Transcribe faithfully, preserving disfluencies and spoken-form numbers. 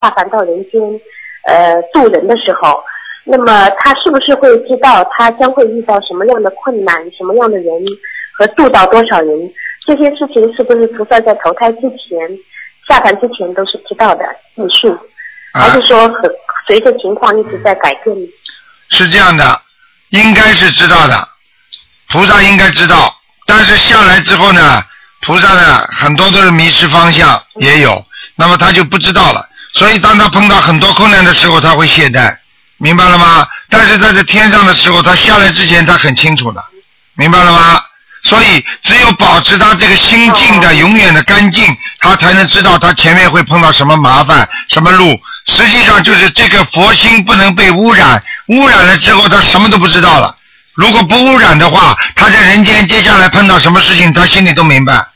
下凡到人间，呃，渡人的时候，那么他是不是会知道他将会遇到什么样的困难，什么样的人，和渡到多少人？这些事情是不是菩萨在投胎之前、下凡之前都是知道的艺术，还是说很随着情况一直在改变？ 是这样的，应该是知道的，菩萨应该知道，但是下来之后呢，菩萨呢很多都是迷失方向，也有，那么他就不知道了，所以当他碰到很多困难的时候，他会懈怠，明白了吗？但是在这天上的时候，他下来之前他很清楚的，明白了吗？所以只有保持他这个心境的永远的干净，他才能知道他前面会碰到什么麻烦什么路。实际上就是这个佛心不能被污染，污染了之后他什么都不知道了。如果不污染的话，他在人间接下来碰到什么事情他心里都明白。